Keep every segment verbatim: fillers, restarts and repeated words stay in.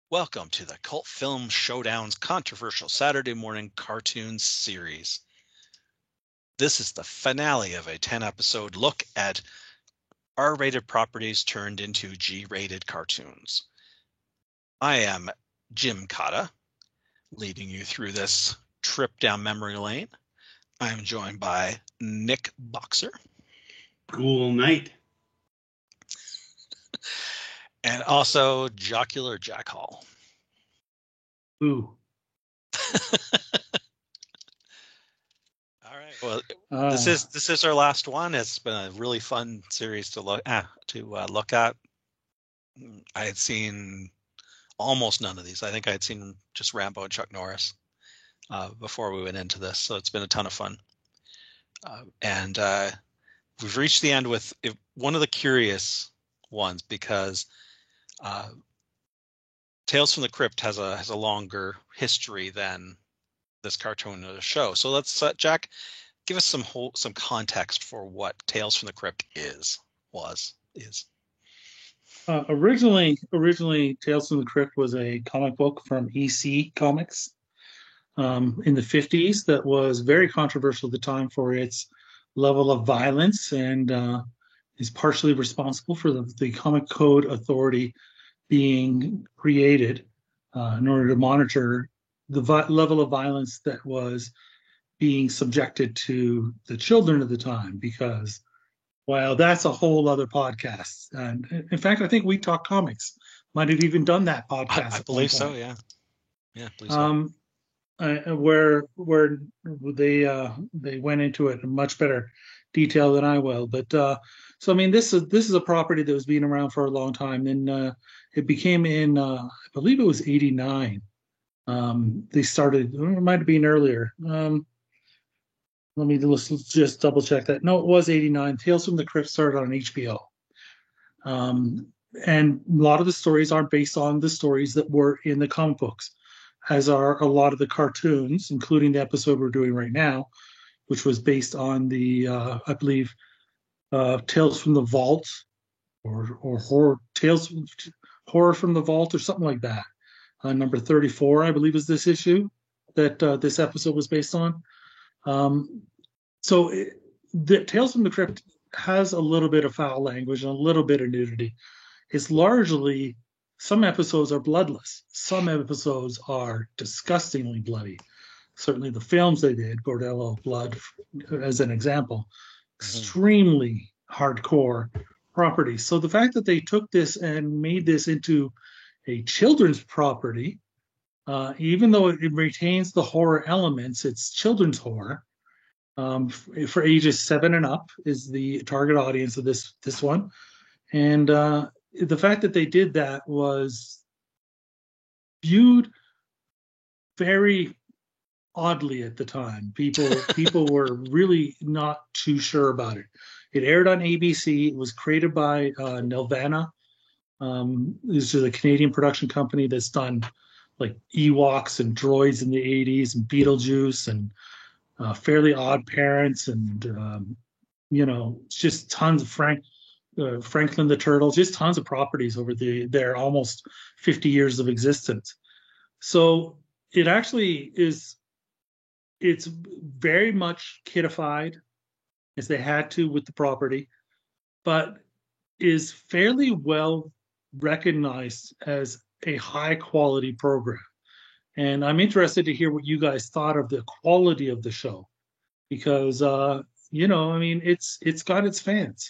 Welcome to the Cult Film Showdown's controversial Saturday morning cartoon series. This is the finale of a ten-episode look at R-rated properties turned into G-rated cartoons. I am Jim Cotta, leading you through this trip down memory lane. I am joined by Nick Boxer. Cool night. And also Jocular Jack Hall. Ooh. All right. Well, uh, this is this is our last one. It's been a really fun series to look ah, to uh, look at. I had seen almost none of these. I think I had seen just Rambo and Chuck Norris uh, before we went into this, so it's been a ton of fun. Uh, and uh, we've reached the end with one of the curious ones because uh, Tales from the Crypt has a has a longer history than this cartoon or the show. So let's uh, Jack, give us some whole, some context for what Tales from the Crypt is was is. Uh, originally, originally Tales from the Crypt was a comic book from E C Comics um, in the fifties that was very controversial at the time for its level of violence and uh, is partially responsible for the, the Comic Code Authority being created uh, in order to monitor the vi- level of violence that was being subjected to the children at the time, because, well, that's a whole other podcast. And in fact, I think We Talk Comics might have even done that podcast. I, I believe so. Yeah. Yeah. I believe so. Um, uh, where where they uh, they went into it in much better detail than I will. But uh, so I mean, this is this is a property that was being around for a long time. Then uh, it became in uh, I believe it was eighty-nine. Um, they started, or it might have been earlier. Um, let me let's, let's just double check that. No, it was eighty-nine. Tales from the Crypt started on H B O. Um, and a lot of the stories aren't based on the stories that were in the comic books, as are a lot of the cartoons, including the episode we're doing right now, which was based on the, uh, I believe, uh, Tales from the Vault, or or horror Tales Horror from the Vault, or something like that. Uh, number thirty-four, I believe, is this issue that uh, this episode was based on. Um, so it, the Tales from the Crypt has a little bit of foul language and a little bit of nudity. It's largely, some episodes are bloodless. Some episodes are disgustingly bloody. Certainly the films they did, Bordello Blood, as an example, mm-hmm. extremely hardcore property. So the fact that they took this and made this into a children's property, uh, even though it, it retains the horror elements, it's children's horror. Um, f- for ages seven and up is the target audience of this this one, and uh, the fact that they did that was viewed very oddly at the time. People people were really not too sure about it. It aired on A B C. It was created by uh, Nelvana. Um, this is a Canadian production company that's done like Ewoks and Droids in the eighties, and Beetlejuice, and uh, Fairly Odd Parents, and um, you know, just tons of Frank uh, Franklin the Turtle, just tons of properties over the their almost fifty years of existence. So it actually is. It's very much kidified, as they had to with the property, but is fairly well recognized as a high quality program. And I'm interested to hear what you guys thought of the quality of the show, because uh, you know, I mean, it's it's got its fans.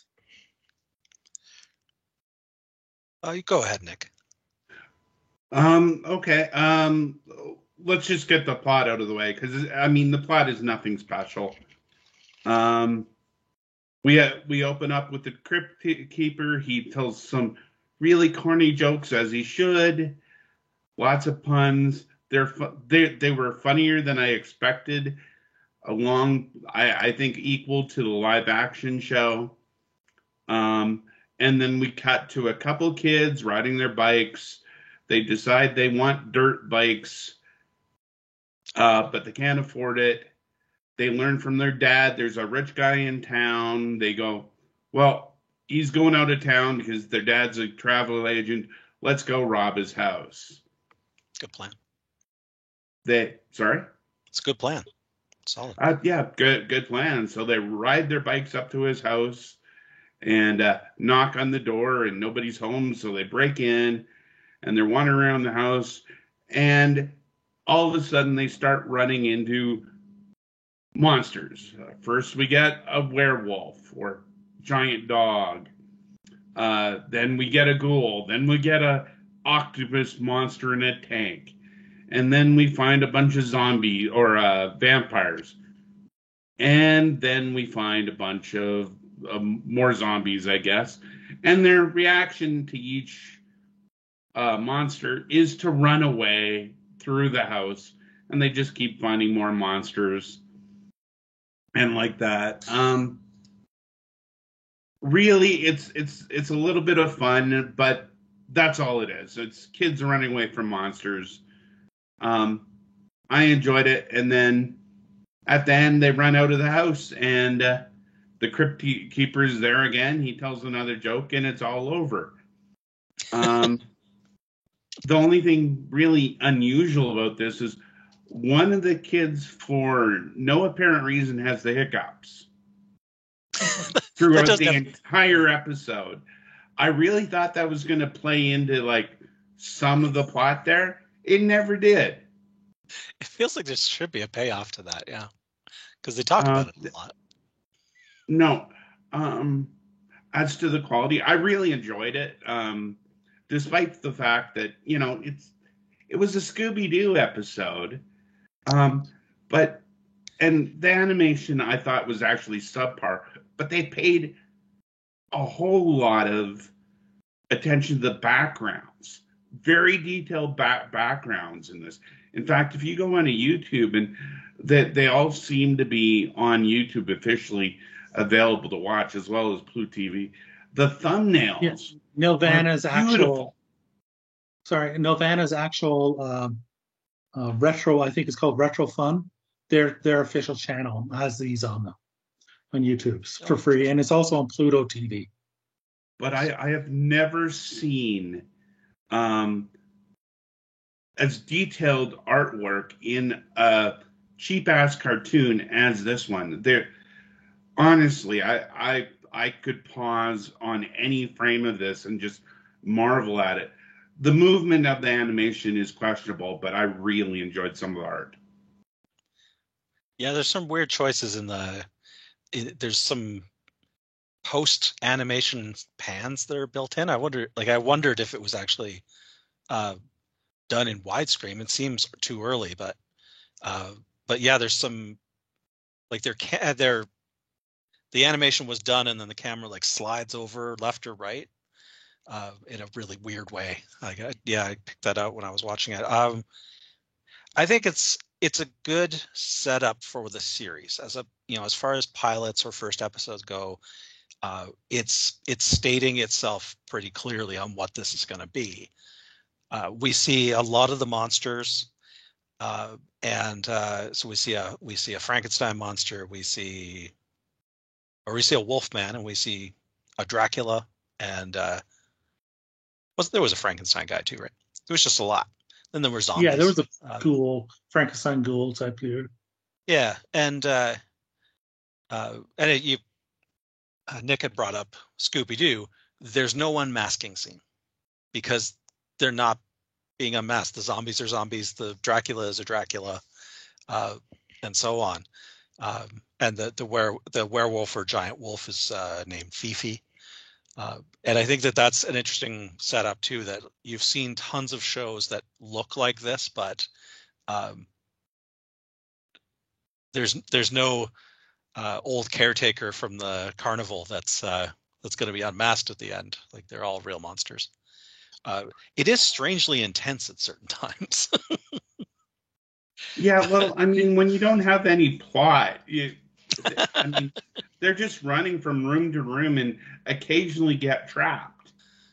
Oh, you go ahead, Nick. Um. Okay. Um. Let's just get the plot out of the way, because I mean, the plot is nothing special. Um. We uh, we open up with the crypt keeper. He tells some really corny jokes, as he should. Lots of puns. They're fu- they they were funnier than I expected. Along, I, I think, equal to the live action show. Um, and then we cut to a couple kids riding their bikes. They decide they want dirt bikes, uh, but they can't afford it. They learn from their dad there's a rich guy in town. They go, well, he's going out of town because their dad's a travel agent. Let's go rob his house. Good plan. They sorry. It's a good plan. Solid. Uh, yeah, good good plan. So they ride their bikes up to his house and uh, knock on the door, and nobody's home. So they break in, and they're wandering around the house, and all of a sudden they start running into monsters. Uh, first, we get a werewolf or giant dog. Uh, then we get a ghoul. Then we get a octopus monster in a tank. And then we find a bunch of zombies or uh, vampires. And then we find a bunch of um, more zombies, I guess. And their reaction to each uh, monster is to run away through the house. And they just keep finding more monsters and like that. Um, really, it's it's it's a little bit of fun, but that's all it is. It's kids running away from monsters. Um, I enjoyed it, and then at the end they run out of the house, and uh, the crypt keeper's there again. He tells another joke, and it's all over. Um, the only thing really unusual about this is one of the kids, for no apparent reason, has the hiccups throughout the get... entire episode. I really thought that was going to play into like some of the plot there. It never did. It feels like there should be a payoff to that, yeah, because they talk about uh, it a lot. No, um, as to the quality, I really enjoyed it, um, despite the fact that you know it's it was a Scooby-Doo episode, um, but and the animation I thought was actually subpar, but they paid a whole lot of attention to the backgrounds. Very detailed back backgrounds in this. In fact, if you go on a YouTube, and that they, they all seem to be on YouTube officially available to watch, as well as Pluto T V. The thumbnails. Yes. Nelvana's actual. Sorry, Nelvana's actual um, uh, retro. I think it's called Retro Fun. Their their official channel has these on them on YouTube for free, and it's also on Pluto T V. But I, I have never seen um, as detailed artwork in a cheap ass cartoon as this one. There, honestly, I, I I could pause on any frame of this and just marvel at it. The movement of the animation is questionable, but I really enjoyed some of the art. Yeah, there's some weird choices in the. It, there's some post animation pans that are built in. I wonder, like, I wondered if it was actually uh, done in widescreen. It seems too early, but uh, but yeah, there's some like their ca- their the animation was done, and then the camera like slides over left or right uh, in a really weird way. Like, I, yeah, I picked that out when I was watching it. Um, I think it's it's a good setup for the series as a you know as far as pilots or first episodes go. Uh, it's it's stating itself pretty clearly on what this is going to be. Uh, we see a lot of the monsters, uh, and uh, so we see a we see a Frankenstein monster, we see, or we see a Wolfman, and we see a Dracula, and uh, was there was a Frankenstein guy too, right? There was just a lot. Then there were zombies. Yeah, there was a uh, ghoul, Frankenstein ghoul type dude. Yeah, and uh, uh, and it, you. Uh, Nick had brought up Scooby-Doo. There's no unmasking scene because they're not being unmasked. The zombies are zombies. The Dracula is a Dracula, uh, and so on. Um, and the the were the werewolf or giant wolf is uh, named Fifi. Uh, and I think that that's an interesting setup too. That you've seen tons of shows that look like this, but um, there's there's no Uh, old caretaker from the carnival that's uh, that's going to be unmasked at the end. Like, they're all real monsters. Uh, it is strangely intense at certain times. Yeah, well, I mean, when you don't have any plot, you, I mean, they're just running from room to room and occasionally get trapped.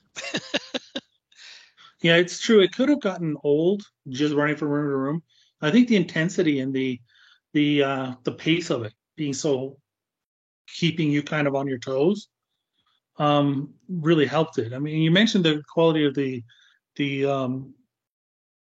Yeah, it's true. It could have gotten old just running from room to room. I think the intensity and the the uh, the pace of it being so keeping you kind of on your toes um, really helped it. I mean, you mentioned the quality of the the um,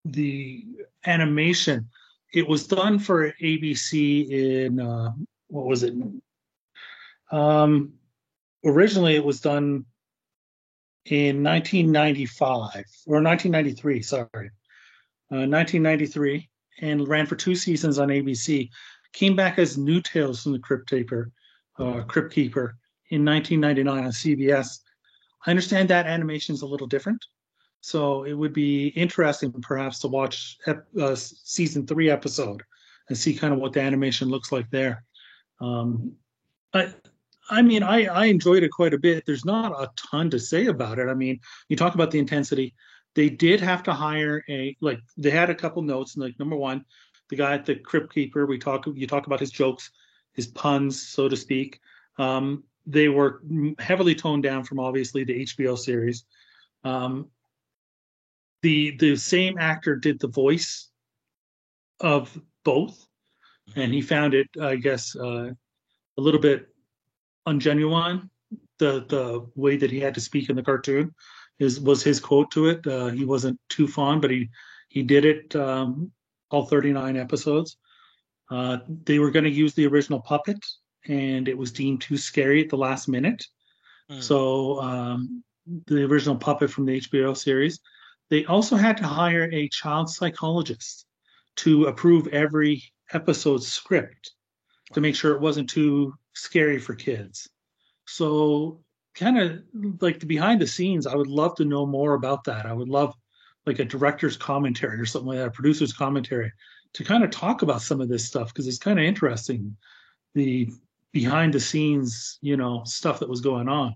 the animation. It was done for A B C in uh, what was it? Um, originally, it was done in nineteen ninety-five or nineteen ninety-three. Sorry, uh, nineteen ninety-three, and ran for two seasons on A B C. Came back as New Tales from the Crypt Keeper, uh, Crypt Keeper in nineteen ninety-nine on C B S. I understand that animation is a little different, so it would be interesting perhaps to watch ep- uh, season three episode and see kind of what the animation looks like there. Um, I, I mean, I, I enjoyed it quite a bit. There's not a ton to say about it. I mean, you talk about the intensity. They did have to hire a like they had a couple notes. Like number one, the guy at the Crypt Keeper. We talk you talk about his jokes, his puns, so to speak. Um, they were heavily toned down from obviously the H B O series. Um, the the same actor did the voice of both, and he found it, I guess, uh, a little bit ungenuine. The the way that he had to speak in the cartoon is was his quote to it. Uh, he wasn't too fond, but he he did it um, all thirty-nine episodes. Uh, they were going to use the original puppet, and it was deemed too scary at the last minute. Mm. So um, the original puppet from the H B O series. They also had to hire a child psychologist to approve every episode script to make sure it wasn't too scary for kids. So kind of like the behind the scenes, I would love to know more about that. I would love like a director's commentary or something like that, a producer's commentary to kind of talk about some of this stuff because it's kind of interesting, the behind the scenes, you know, stuff that was going on.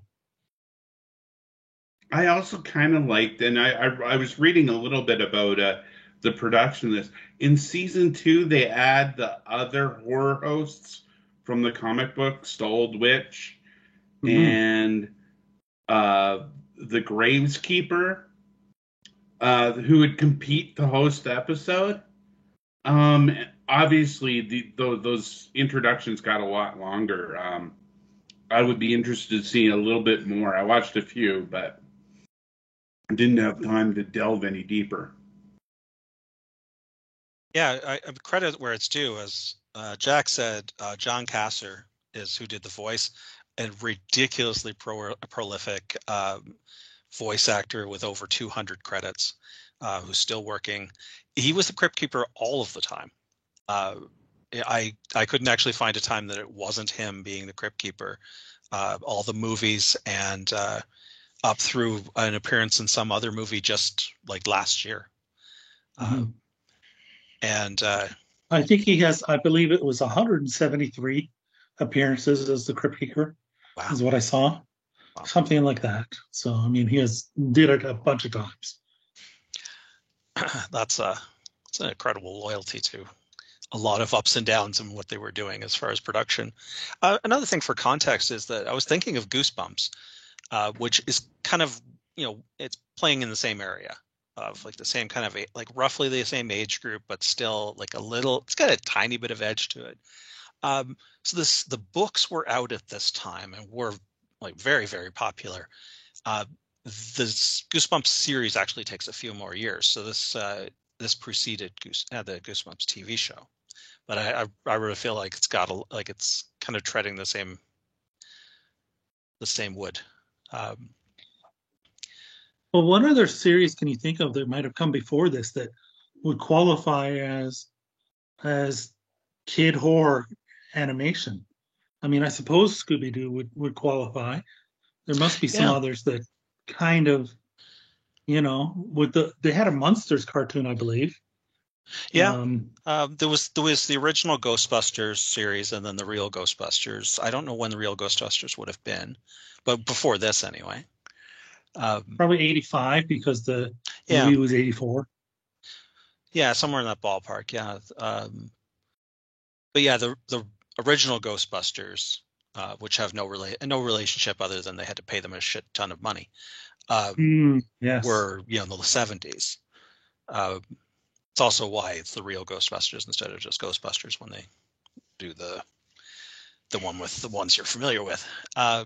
I also kind of liked, and I, I I was reading a little bit about uh, the production of this. In season two, they add the other horror hosts from the comic books, the Old Witch, mm-hmm. and uh, the Graveskeeper, uh, who would compete to host the episode. Um, obviously, the, the, those introductions got a lot longer. Um, I would be interested in seeing a little bit more. I watched a few, but didn't have time to delve any deeper. Yeah, I, I credit where it's due. As uh, Jack said, uh, John Kasser is who did the voice, a ridiculously pro- prolific um, voice actor with over two hundred credits, uh, who's still working. He was the Crypt Keeper all of the time. Uh, I I couldn't actually find a time that it wasn't him being the Crypt Keeper. Uh, all the movies and uh, up through an appearance in some other movie just like last year. Mm-hmm. Uh, and uh, I think he has, I believe it was one hundred seventy-three appearances as the Crypt Keeper, wow. is what I saw. Wow. Something like that. So, I mean, he has did it a bunch of times. That's, a, that's an incredible loyalty to a lot of ups and downs in what they were doing as far as production. Uh, another thing for context is that I was thinking of Goosebumps, Uh, which is kind of, you know, it's playing in the same area of like the same kind of, like roughly the same age group, but still like a little, it's got a tiny bit of edge to it. Um, so this, the books were out at this time and were like very, very popular. Uh, the Goosebumps series actually takes a few more years. So this, uh, this preceded Goose, uh, the Goosebumps T V show, but I, I, I really feel like it's got a, like it's kind of treading the same, the same wood. Um, well, what other series can you think of that might have come before this that would qualify as as kid horror animation? I mean, I suppose Scooby-Doo would, would qualify. There must be some yeah. others that kind of, you know, with the they had a Monsters cartoon, I believe. Yeah, um, uh, there was there was the original Ghostbusters series, and then the real Ghostbusters. I don't know when the real Ghostbusters would have been, but before this, anyway. Um, Probably eighty-five because the yeah. movie was eighty-four. Yeah, somewhere in that ballpark. Yeah, um, but yeah, the the original Ghostbusters, uh, which have no rela- no relationship other than they had to pay them a shit ton of money, um, mm, yes. were you know in the seventies. Uh, it's also why it's the real Ghostbusters instead of just Ghostbusters when they do the the one with the ones you're familiar with. Uh,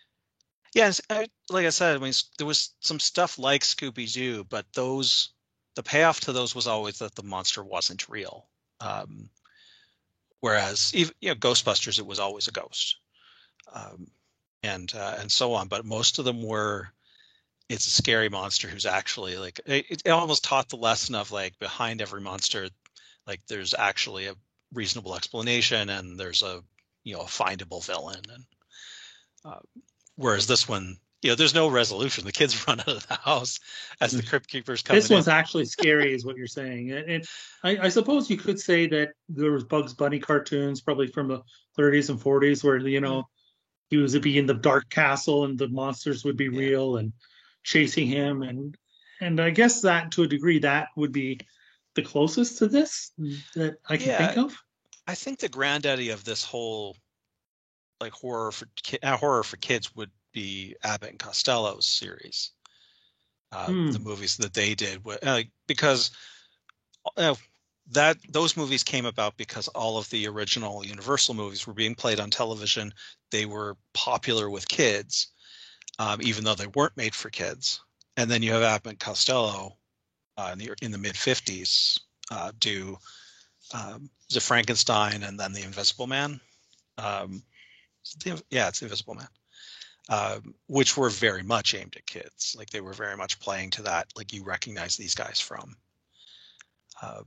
Yes, I, like I said, I mean, there was some stuff like Scooby-Doo, but those the payoff to those was always that the monster wasn't real. Um, whereas even you know Ghostbusters, it was always a ghost, um, and uh, and so on. But most of them were, it's a scary monster who's actually like it, it almost taught the lesson of like behind every monster, like there's actually a reasonable explanation and there's a you know a findable villain. And uh, whereas this one, you know, there's no resolution. The kids run out of the house as the crypt keepers come. This one's in. Actually scary, is what you're saying. And, and I, I suppose you could say that there was Bugs Bunny cartoons, probably from the thirties and forties, where you know he was be in the dark castle and the monsters would be yeah. real and chasing him, and and I guess that to a degree that would be the closest to this that I can yeah, think of. I think the granddaddy of this whole like horror for uh, horror for kids would be Abbott and Costello's series, uh, hmm. the movies that they did, uh, because uh, that those movies came about because all of the original Universal movies were being played on television. They were popular with kids, um, even though they weren't made for kids. And then you have Abbott and Costello uh, in the in the mid fifties uh, do um, the Frankenstein and then the Invisible Man. Um, yeah, it's the Invisible Man. Um, which were very much aimed at kids. Like they were very much playing to that. Like you recognize these guys from. Um,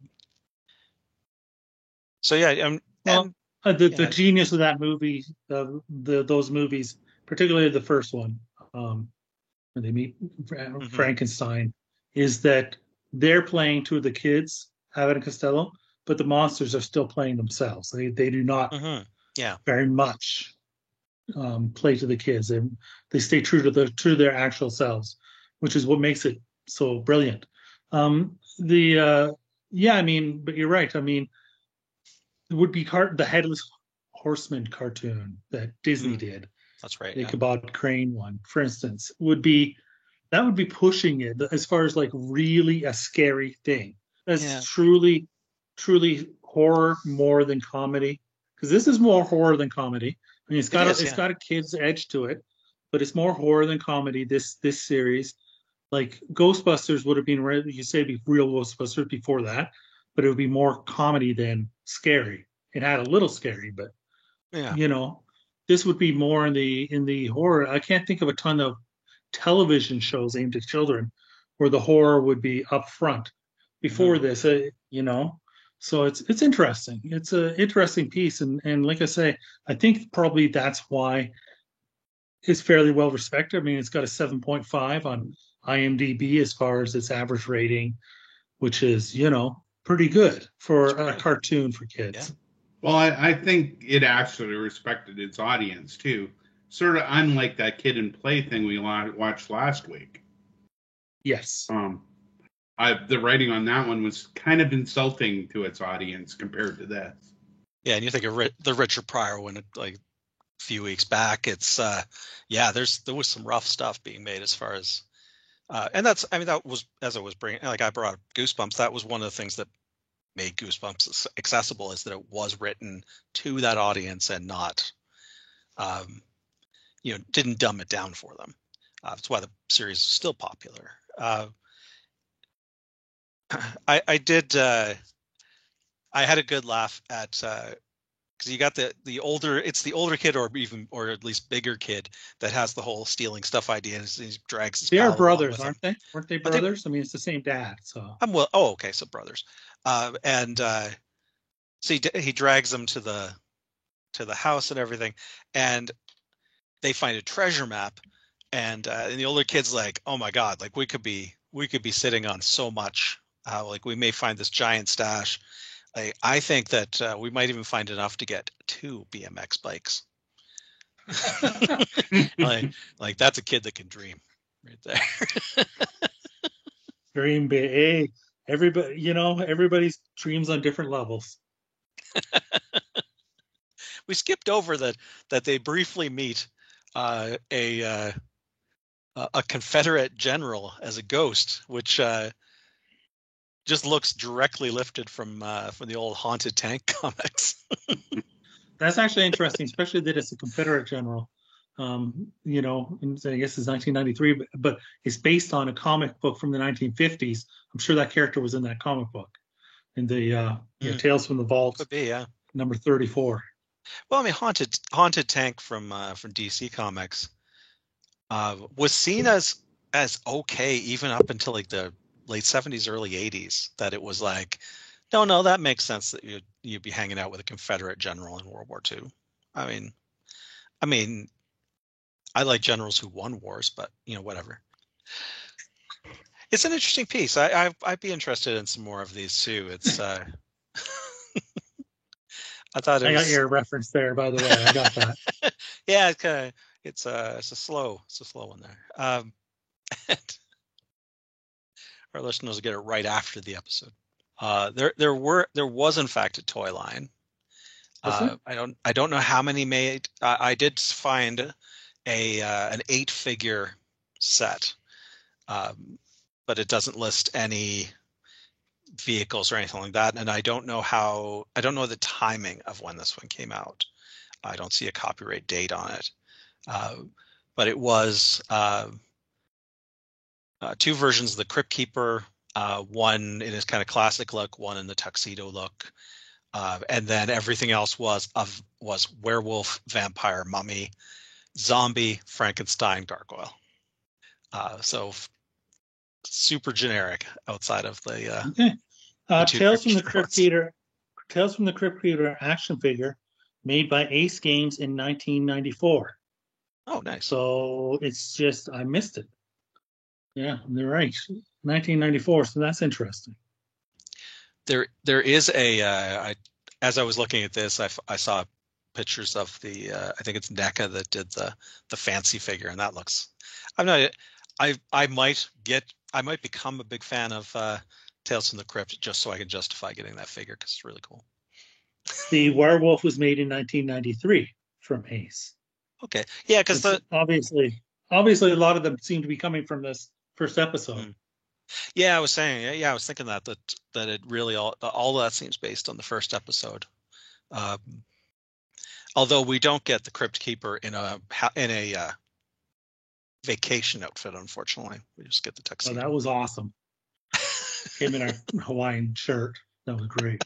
so yeah, um, well, and, uh, the yeah. the genius of that movie, uh, the those movies, particularly the first one, um, when they meet mm-hmm. Frankenstein, is that they're playing to the kids, Abbott and Costello, but the monsters are still playing themselves. They they do not, mm-hmm. yeah, very much. Um, play to the kids, and they stay true to the true to their actual selves, which is what makes it so brilliant. Um, the uh, yeah, I mean, but you're right. I mean, it would be car- the Headless Horseman cartoon that Disney mm, did. That's right. The yeah. Ichabod Crane one, for instance, would be that would be pushing it as far as like really a scary thing. That's yeah. truly, truly horror more than comedy, because this is more horror than comedy. I mean, it's got it is, a, it's yeah. got a kid's edge to it, but it's more horror than comedy. This this series, like Ghostbusters, would have been you say be real Ghostbusters before that, but it would be more comedy than scary. It had a little scary, but yeah, you know, this would be more in the in the horror. I can't think of a ton of television shows aimed at children where the horror would be up front. Before mm-hmm. this, uh, you know. So it's it's interesting. It's an interesting piece, and and like I say, I think probably that's why it's fairly well respected. I mean, it's got a seven point five on IMDb as far as its average rating, which is you know pretty good for a cartoon for kids. Yeah. Well, I, I think it actually respected its audience too, sort of unlike that Kid and Play thing we watched last week. Yes. Um. I, the writing on that one was kind of insulting to its audience compared to this. Yeah, and you think of the Richard Pryor one, like a few weeks back. It's uh, yeah, there's there was some rough stuff being made as far as, uh, and that's I mean that was as I was bringing like I brought up Goosebumps. That was one of the things that made Goosebumps accessible is that it was written to that audience and not, um, you know, didn't dumb it down for them. Uh, that's why the series is still popular. Uh, I, I did. Uh, I had a good laugh at because uh, you got the the older. It's the older kid, or even, or at least bigger kid, that has the whole stealing stuff idea, and he drags. His they are brothers, aren't they? Weren't they brothers? They, I mean, it's the same dad. So I'm well. Oh, okay, so brothers. Uh, and uh, so he he drags them to the to the house and everything, and they find a treasure map, and uh, and the older kid's like, "Oh my god! Like we could be we could be sitting on so much." Uh, like we may find this giant stash. I, I think that uh, we might even find enough to get two B M X bikes. like, like that's a kid that can dream, right there. Dream big. Hey, everybody, you know, everybody's dreams on different levels. We skipped over that that they briefly meet uh, a uh, a Confederate general as a ghost, which. Uh, Just looks directly lifted from uh, from the old Haunted Tank comics. That's actually interesting, especially that it's a Confederate general. Um, you know, and I guess it's nineteen ninety-three, but, but it's based on a comic book from the nineteen fifties. I'm sure that character was in that comic book, in the uh, you know, Mm, Tales from the Vault, could be, yeah. number thirty-four. Well, I mean, Haunted Haunted Tank from uh, from D C Comics uh, was seen as as okay even up until like the late seventies, early eighties. That it was like, no, no, that makes sense that you'd you'd be hanging out with a Confederate general in World War Two. I mean, I mean, I like generals who won wars, but you know, whatever. It's an interesting piece. I, I I'd be interested in some more of these too. It's uh, I thought it I was. got your reference there, by the way. I got that. Yeah, it's kind of it's a it's a slow it's a slow one there. Um, our listeners will get it right after the episode. Uh, there there were there was in fact a toy line. Uh, I don't I don't know how many made. I, I did find a uh, an eight figure set, um, but it doesn't list any vehicles or anything like that. And I don't know how I don't know the timing of when this one came out. I don't see a copyright date on it, uh, but it was uh, uh, two versions of the Crypt Keeper. Uh, one in his kind of classic look, one in the tuxedo look. Uh, and then everything else was of was werewolf, vampire, mummy, zombie, Frankenstein, gargoyle. Uh, so f- super generic outside of the. Uh, Okay. Uh, the two Tales from the Crypt Crypt Keeper, Tales from the Crypt Keeper action figure made by Ace Games in nineteen ninety-four. Oh, nice. So it's just I missed it. Yeah, they're right. nineteen ninety-four. So that's interesting. There, there is a. Uh, I, as I was looking at this, I, I saw pictures of the. Uh, I think it's NECA that did the the fancy figure, and that looks. I'm not. I I might get. I might become a big fan of uh, Tales from the Crypt just so I can justify getting that figure because it's really cool. The werewolf was made in nineteen ninety-three from Ace. Okay, yeah, because the obviously, obviously, a lot of them seem to be coming from this first episode. Mm. Yeah, I was saying. Yeah, I was thinking that that that it really all all of that seems based on the first episode. Um, although we don't get the Crypt Keeper in a in a uh, vacation outfit, unfortunately, we just get the tuxedo. Oh, that was awesome. Him in a Hawaiian shirt. That was great.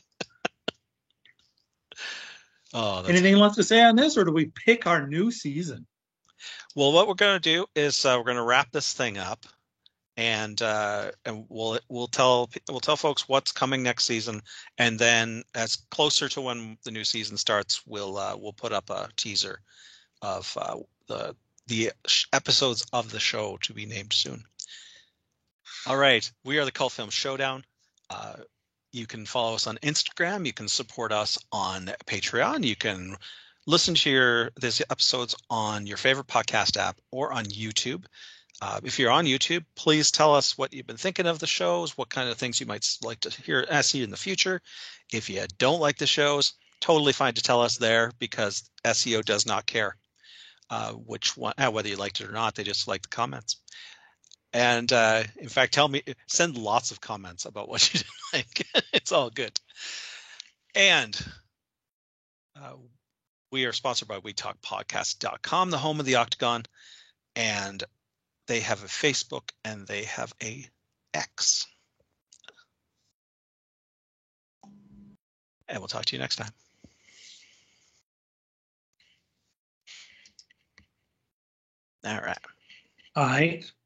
Oh, anything left to say on this, or do we pick our new season? Well, what we're going to do is uh, we're going to wrap this thing up. And uh, and we'll we'll tell we'll tell folks what's coming next season, and then as closer to when the new season starts, we'll uh, we'll put up a teaser of uh, the the episodes of the show to be named soon. All right, we are the Cult Film Showdown. Uh, you can follow us on Instagram. You can support us on Patreon. You can listen to your these episodes on your favorite podcast app or on YouTube. Uh, if you're on YouTube, please tell us what you've been thinking of the shows, what kind of things you might like to hear uh, see in the future. If you don't like the shows, totally fine to tell us there because S E O does not care uh, which one, uh, whether you liked it or not. They just like the comments. And uh, in fact, tell me, send lots of comments about what you didn't like. It's all good. And uh, we are sponsored by we talk podcast dot com, the home of the Octagon. And they have a Facebook and they have a X. And we'll talk to you next time. All right. All right.